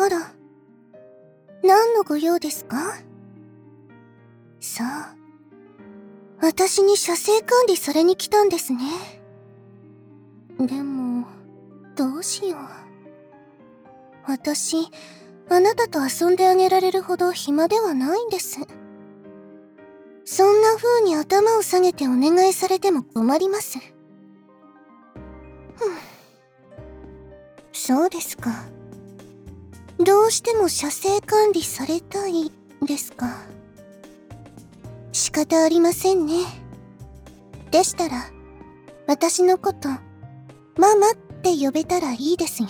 あら、何のご用ですか？さあ、私に射精管理されに来たんですね。でも、どうしよう。私、あなたと遊んであげられるほど暇ではないんです。そんな風に頭を下げてお願いされても困ります。そうですか。どうしても射精管理されたいですか。仕方ありませんね。でしたら、私のこと、ママって呼べたらいいですよ。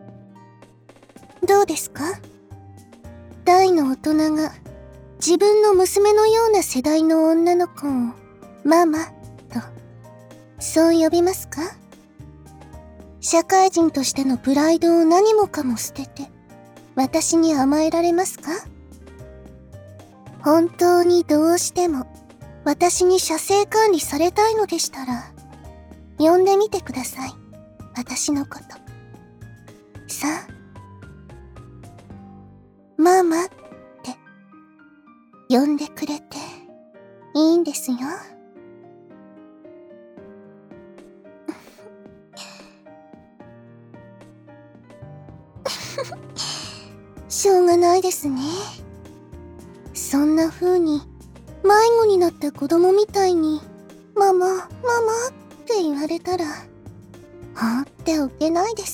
どうですか？大の大人が自分の娘のような世代の女の子をママと、そう呼びますか？社会人としてのプライドを何もかも捨てて、私に甘えられますか？本当にどうしても私に射精管理されたいのでしたら、呼んでみてください。私のこと。さあ、ママって呼んでくれていいんですよ。しょうがないですね。そんな風に迷子になった子供みたいにママ、ママって言われたら放っておけないです。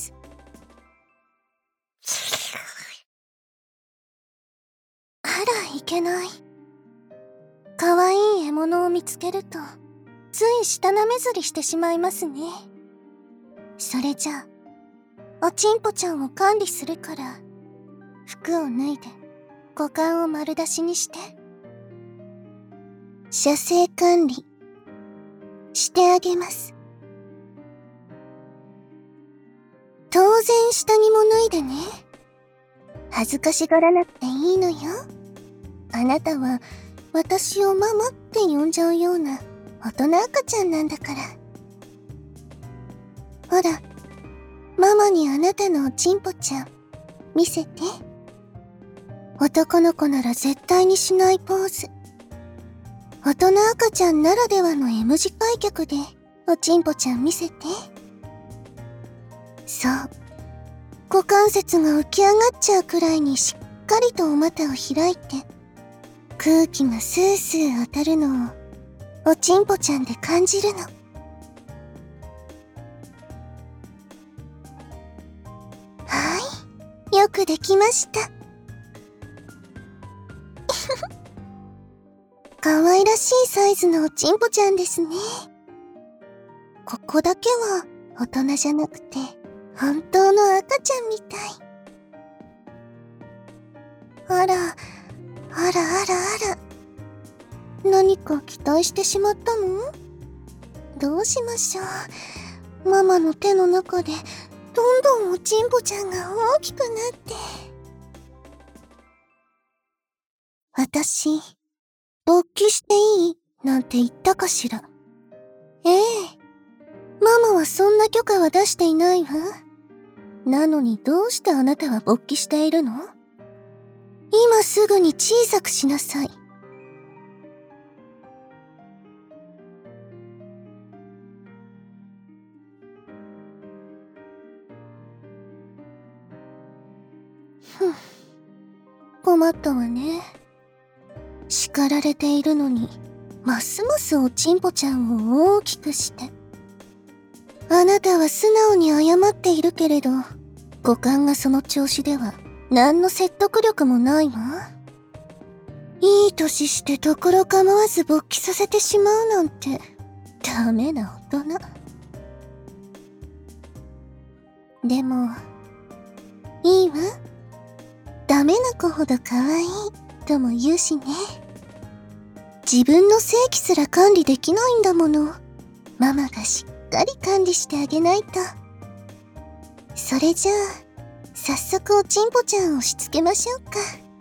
あら、いけない。可愛い獲物を見つけるとつい舌なめずりしてしまいますね。それじゃあ、おちんぽちゃんを管理するから、服を脱いで股間を丸出しにして。射精管理してあげます。当然下着も脱いでね。恥ずかしがらなくていいのよ。あなたは私をママって呼んじゃうような大人赤ちゃんなんだから。ほら、ママにあなたのおちんぽちゃん見せて。男の子なら絶対にしないポーズ。大人赤ちゃんならではの M 字開脚でおちんぽちゃん見せて。そう、股関節が浮き上がっちゃうくらいにしっかりとお股を開いて、空気がスースー当たるのをおちんぽちゃんで感じるの。はい、よくできました。可愛らしいサイズのおちんぽちゃんですね。ここだけは大人じゃなくて本当の赤ちゃんみたい。あら、あらあらあら。何か期待してしまったの？どうしましょう。ママの手の中でどんどんおちんぽちゃんが大きくなって。私、勃起していいなんて言ったかしら。ええ、ママはそんな許可は出していないわ。なのにどうしてあなたは勃起しているの？今すぐに小さくしなさい。困ったわね。叱られているのに、ますますおちんぽちゃんを大きくして。あなたは素直に謝っているけれど、股間がその調子では何の説得力もないわ。いい年してところ構わず勃起させてしまうなんて、ダメな大人。でも、いいわ。ダメな子ほど可愛いとも言うしね。自分の性器すら管理できないんだもの。ママがしっかり管理してあげないと。それじゃあ、早速おちんぽちゃんをしつけましょうか。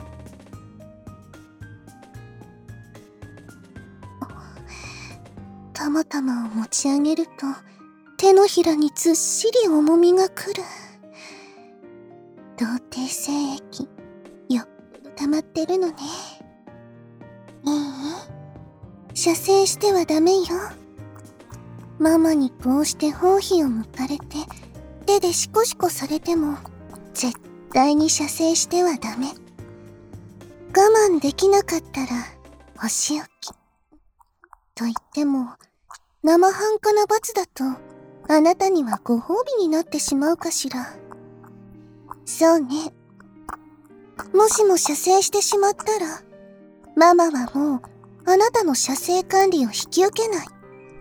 たまたまを持ち上げると、手のひらにずっしり重みがくる。 童貞精液、よっぽど溜まってるのね。いい？射精してはダメよ。ママにこうして包皮を剥かれて、手でシコシコされても、絶対に射精してはダメ。我慢できなかったら、お仕置き。と言っても、生半可な罰だと、あなたにはご褒美になってしまうかしら。そうね。もしも射精してしまったら、ママはもう、あなたの射精管理を引き受けない。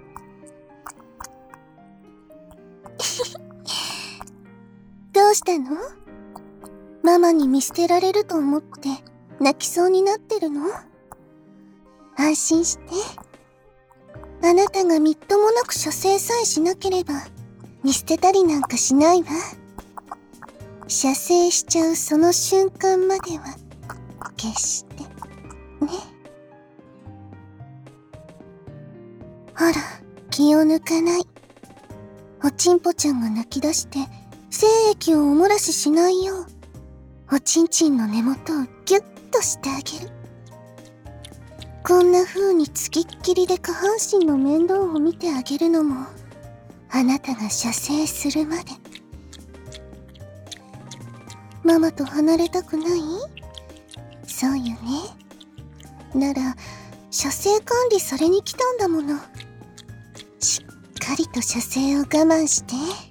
どうしたの？ママに見捨てられると思って泣きそうになってるの？安心して。あなたがみっともなく射精さえしなければ見捨てたりなんかしないわ。射精しちゃうその瞬間までは決してね。ほら、気を抜かない。おちんぽちゃんが泣き出して精液をお漏らししないよう、おちんちんの根元をギュッとしてあげる。こんな風につきっきりで下半身の面倒を見てあげるのも、あなたが射精するまで。ママと離れたくない？そうよね。なら、射精管理されに来たんだもの。しっかりと射精を我慢して。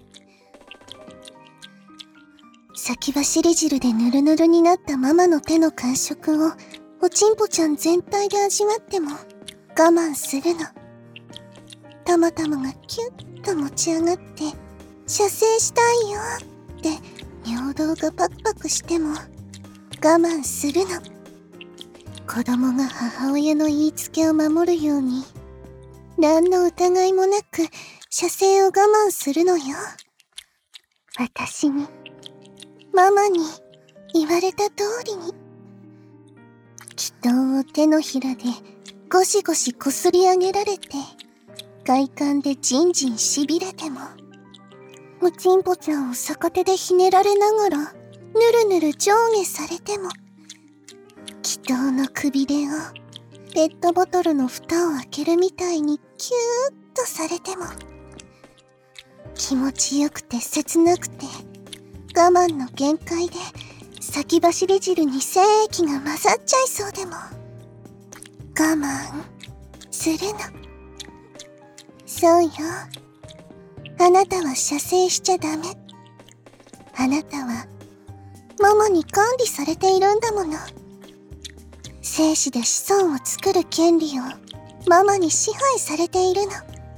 先走り汁でヌルヌルになったママの手の感触をおちんぽちゃん全体で味わっても我慢するの。たまたまがキュッと持ち上がって射精したいよって尿道がパクパクしても我慢するの。子供が母親の言いつけを守るように何の疑いもなく射精を我慢するのよ。私に、ママに言われた通りに。気筒を手のひらでゴシゴシこすり上げられて、快感でじんじんしびれても、おちんぽちゃんを逆手でひねられながら、ぬるぬる上下されても、気筒のくびれを、ペットボトルの蓋を開けるみたいにキューッとされても、気持ちよくて切なくて、我慢の限界で、先走り汁に精液が混ざっちゃいそうでも、我慢するの。そうよ。あなたは射精しちゃダメ。あなたは、ママに管理されているんだもの。精子で子孫を作る権利をママに支配されているの。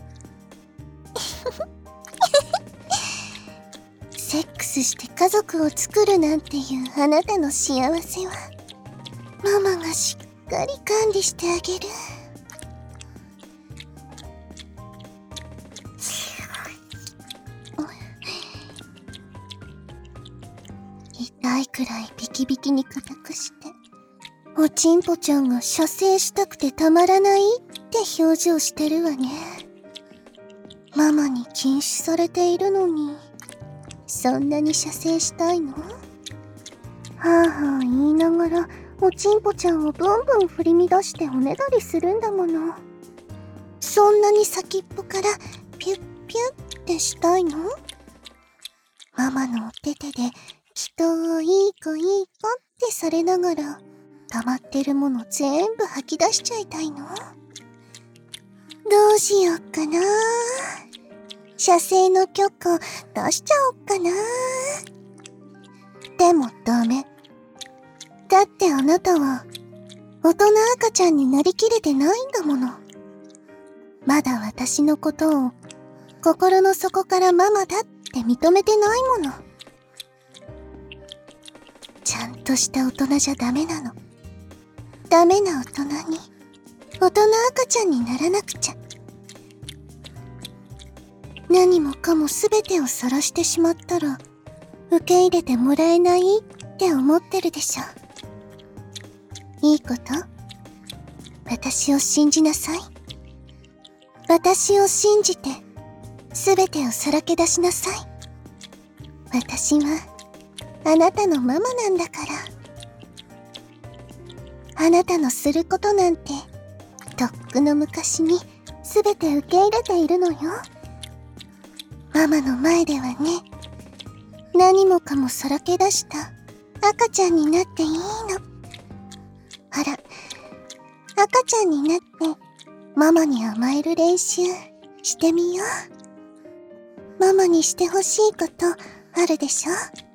セックスして家族を作るなんていうあなたの幸せはママがしっかり管理してあげる。痛いくらいビキビキに固くしておちんぽちゃんが射精したくてたまらないって表情してるわね。ママに禁止されているのにそんなに射精したいの？はぁはぁ言いながらおちんぽちゃんをブンブン振り乱しておねだりするんだもの。そんなに先っぽからピュッピュッってしたいの？ママのお手手で気筒をいい子いい子ってされながら溜まってるもの全部吐き出しちゃいたいの？どうしよっかな。射精の許可出しちゃおっかな。でもダメ。だってあなたは大人赤ちゃんになりきれてないんだもの。まだ私のことを心の底からママだって認めてないもの。ちゃんとした大人じゃダメなの。ダメな大人に大人赤ちゃんにならなくちゃ。何もかも全てを晒してしまったら受け入れてもらえないって思ってるでしょ。いいこと？私を信じなさい。私を信じて全てをさらけ出しなさい。私はあなたのママなんだから。あなたのすることなんてとっくの昔にすべて受け入れているのよ。ママの前ではね、何もかもさらけ出した赤ちゃんになっていいの。ほら、赤ちゃんになってママに甘える練習してみよう。ママにしてほしいことあるでしょ？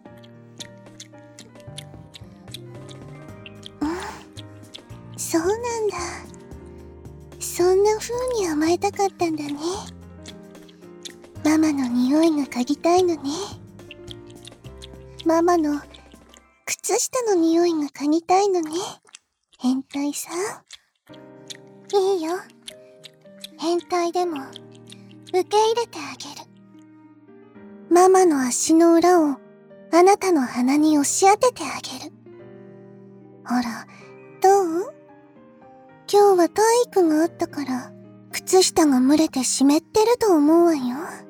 そうなんだ。そんな風に甘えたかったんだね。ママの匂いが嗅ぎたいのね。ママの靴下の匂いが嗅ぎたいのね。変態さ。いいよ。変態でも受け入れてあげる。ママの足の裏をあなたの鼻に押し当ててあげる。ほら、どう？今日は体育があったから靴下が蒸れて湿ってると思うわよ。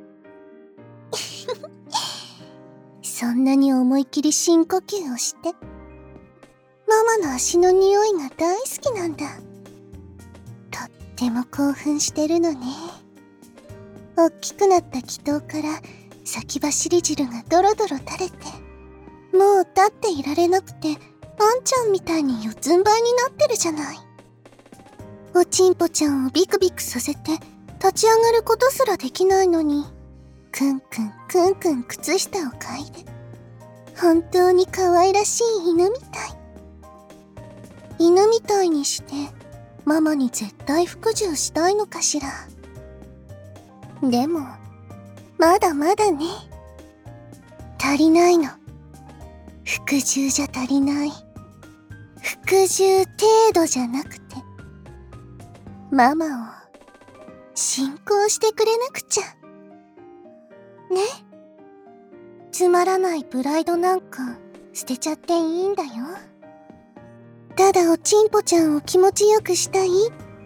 そんなに思い切り深呼吸をして。ママの足の匂いが大好きなんだ。とっても興奮してるのね。おっきくなった気筒から先走り汁がドロドロ垂れて、もう立っていられなくてあんちゃんみたいに四つん這いになってるじゃない。おちんぽちゃんをビクビクさせて立ち上がることすらできないのに、くんくんくんくん靴下を嗅いで、本当に可愛らしい犬みたい。犬みたいにしてママに絶対服従したいのかしら。でもまだまだね。足りないの。服従じゃ足りない。服従程度じゃなくて、ママを信仰してくれなくちゃ。ね。つまらないプライドなんか捨てちゃっていいんだよ。ただおちんぽちゃんを気持ちよくしたいって、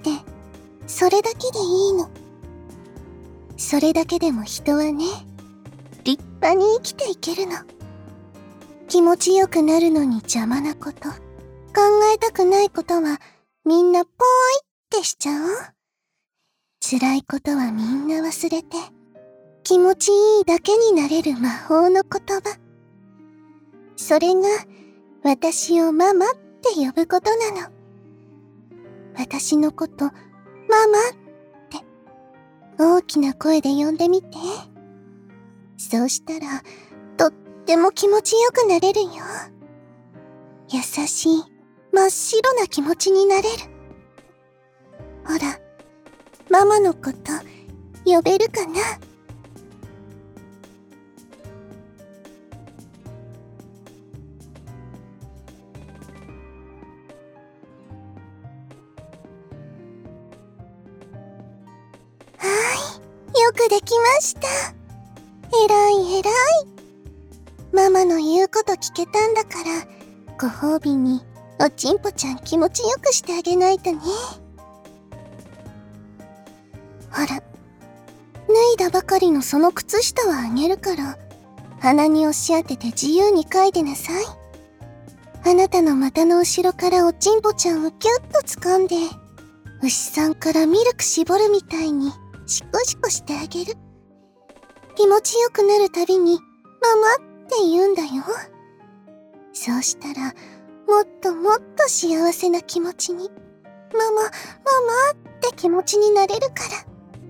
それだけでいいの。それだけでも人はね、立派に生きていけるの。気持ちよくなるのに邪魔なこと、考えたくないことはみんなポーイってしちゃおう。辛いことはみんな忘れて、気持ちいいだけになれる魔法の言葉。それが私をママって呼ぶことなの。私のことママって大きな声で呼んでみて。そうしたらとっても気持ちよくなれるよ。優しい真っ白な気持ちになれる。ほら、ママのこと呼べるかな？よくできました。えらいえらい。ママの言うこと聞けたんだから、ご褒美におちんぽちゃん気持ちよくしてあげないとね。ほら、脱いだばかりのその靴下はあげるから、鼻に押し当てて自由に嗅いでなさい。あなたの股の後ろからおちんぽちゃんをキュッと掴んで、牛さんからミルク絞るみたいにシコシコしてあげる。気持ちよくなるたびにママって言うんだよ。そうしたらもっともっと幸せな気持ちに、ママママって気持ちになれるから。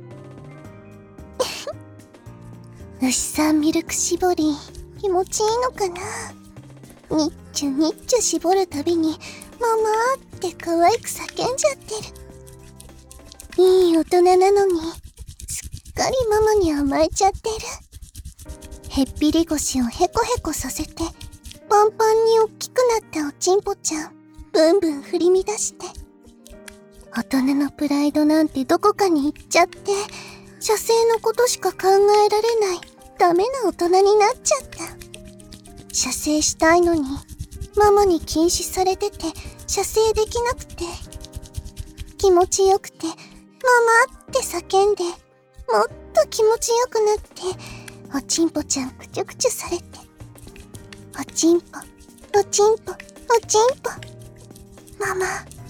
牛さんミルク絞り気持ちいいのかな。ニッチュニッチュ絞るたびにママって可愛く叫んじゃってる。いい大人なのにすっかりママに甘えちゃってる。へっぴり腰をヘコヘコさせてパンパンにおっきくなったおちんぽちゃんブンブン振り乱して、大人のプライドなんてどこかに行っちゃって、射精のことしか考えられないダメな大人になっちゃった。射精したいのにママに禁止されてて射精できなくて、気持ちよくてママって叫んで、もっと気持ちよくなっておちんぽちゃんくちゅくちゅされて、 おちんぽ、おちんぽ、おちんぽ。ママ、マ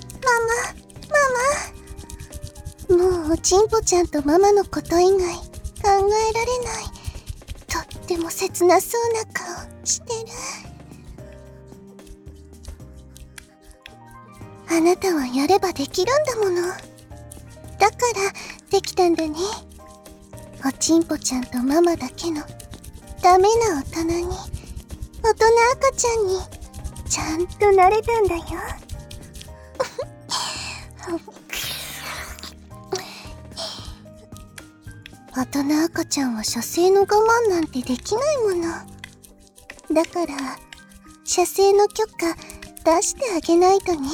マ、ママ。もうおちんぽちゃんとママのこと以外考えられない。とっても切なそうな顔してる。あなたはやればできるんだもの。だからできたんだね。おちんぽちゃんとママだけのダメな大人に、大人赤ちゃんにちゃんとなれたんだよ。大人赤ちゃんは射精の我慢なんてできないもの。だから射精の許可出してあげないとね。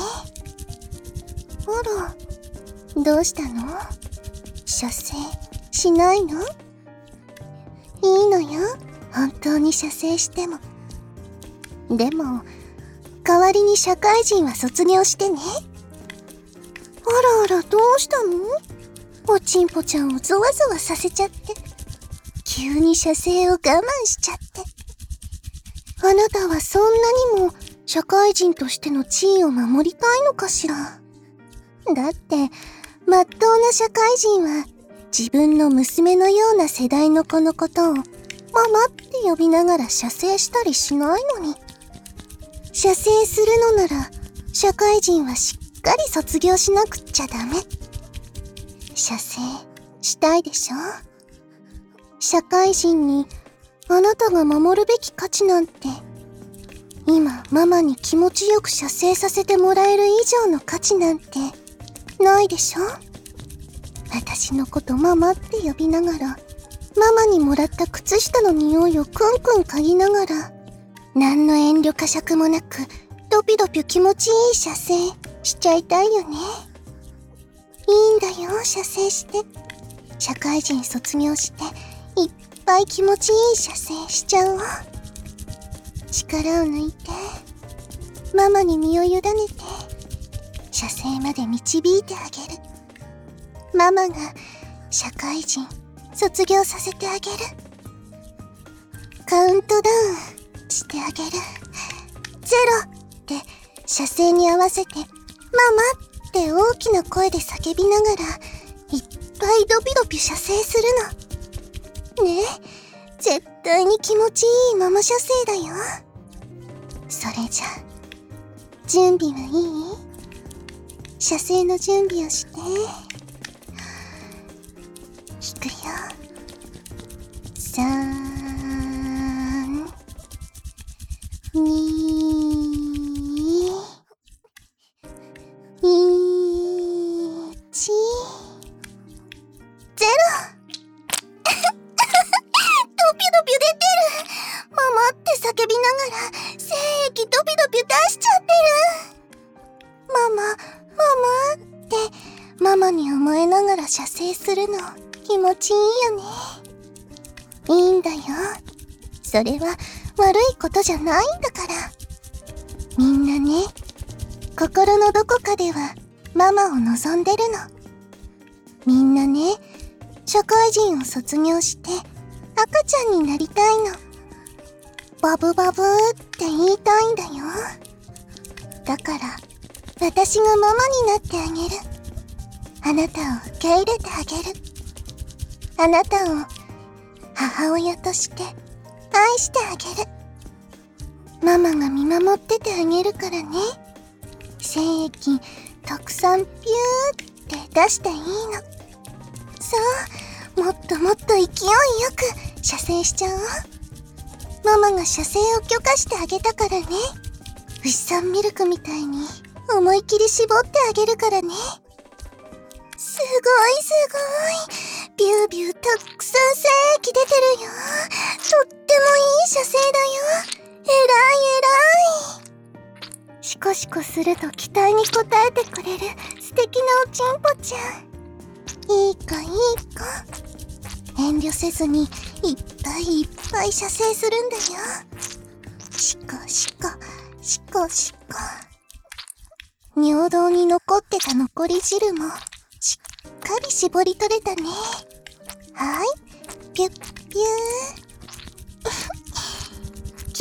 あら、どうしたの？射精しないの？いいのよ、本当に射精しても。でも代わりに社会人は卒業してね。あらあら、どうしたの？おちんぽちゃんをゾワゾワさせちゃって、急に射精を我慢しちゃって。あなたはそんなにも社会人としての地位を守りたいのかしら。だってまっとうな社会人は自分の娘のような世代の子のことをママって呼びながら射精したりしないのに。射精するのなら社会人はしっかり卒業しなくっちゃダメ。射精したいでしょ？社会人にあなたが守るべき価値なんて、今ママに気持ちよく射精させてもらえる以上の価値なんてないでしょ？私のことママって呼びながら、ママにもらった靴下の匂いをクンクン嗅ぎながら、何の遠慮かしゃくもなくドピドピ気持ちいい射精しちゃいたいよね。いいんだよ、射精して。社会人卒業していっぱい気持ちいい射精しちゃおう。力を抜いてママに身を委ねて射精まで導いてあげる。ママが社会人卒業させてあげる。カウントダウンしてあげる。ゼロって射精に合わせてママって大きな声で叫びながらいっぱいドピドピ射精するの。ねえ、絶対に気持ちいいママ射精だよ。それじゃ準備はいい？射精の準備をして。引くよ。3、2、1、0。ドピドピ出てる。ママって叫びながら精液ドピドピ出しちゃってる。ママ、ママってママに甘えながら射精するの気持ちいいよね。いいんだよ。それは悪いことじゃないんだから。みんなね、心のどこかではママを望んでるの。みんなね、社会人を卒業して赤ちゃんになりたいの。バブバブって言いたいんだよ。だから私がママになってあげる。あなたを受け入れてあげる。あなたを母親として愛してあげる。ママが見守っててあげるからね。精液たくさんピューって出していいの。そう、もっともっと勢いよく射精しちゃおう。ママが射精を許可してあげたからね。牛さんミルクみたいに思い切り絞ってあげるからね。すごいすごい。ビュービューたくさん精液出てるよ。とってもいい射精だよ。えらいえらい。シコシコすると期待に応えてくれる素敵なおちんぽちゃん。いい子いい子。遠慮せずにいっぱいいっぱい射精するんだよ。シコシコシコシコ。尿道に残ってた残り汁もしっかり絞り取れたね。はい、ピュッピュー。